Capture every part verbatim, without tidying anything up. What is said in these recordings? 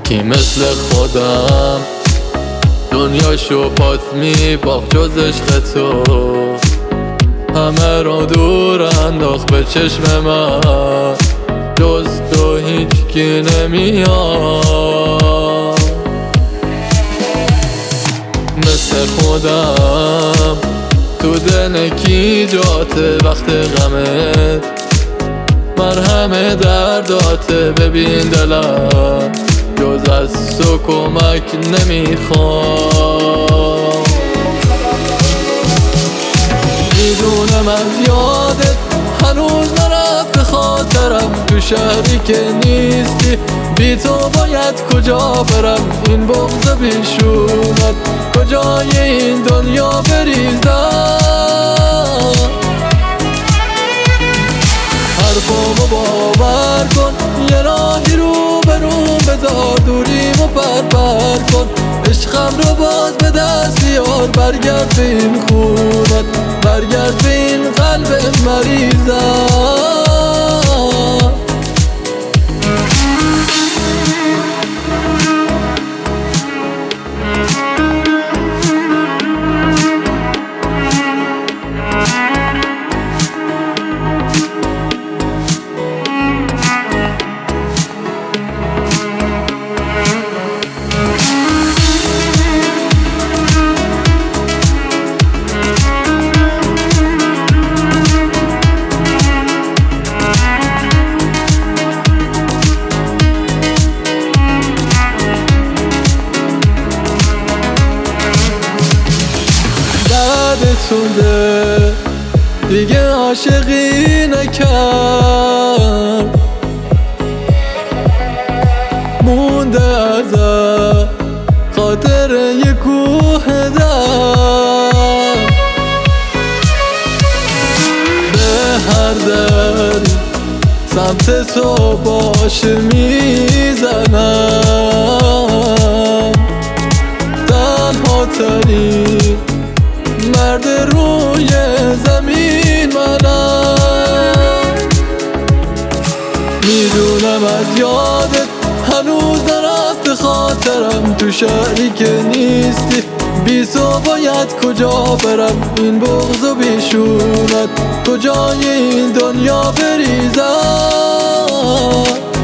یکی مثل خودم دنیاشو پات میباخت جز عشق تو، همه رو دور انداخت به چشم من، جز تو هیچ کی نمیاد. مثل خودم تو دل کی جاته وقت غمت، مرهم درداته. ببین دلم جز از تو کمک نمیخوام. میدونم از یادت هنوز نرفت خاطرم، تو شهری که نیستی بی تو باید کجا برم. این بغض بیشونت کجای این دنیا بریزم. حرفامو باور کن، یه راهی رو برون بذار، دوریمو پر پر کن. عشقم رو باز به دست بیار، برگرد به این خونت، برگرد به این قلب مریضم. سونده دیگه عاشقی نکرد، مونده از خاطر یه کوه در. به هر در سمت تو باش میزنم، تنها ترین مرد روی زمین منم. میدونم از یادت هنوز نرفت خاطرم، تو شهری که نیستی بی تو باید کجا برم. این بغض و بیشونت کجای این دنیا بریزم.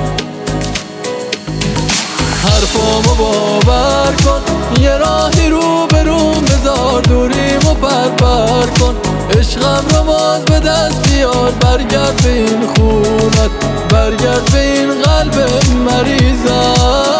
حرفامو باور کن، یه راهی رو برون بذار، دوریمو پر پر کن. عشقم رو باز به دست بیار، برگرد به این خونت، برگرد به این قلب مریضم.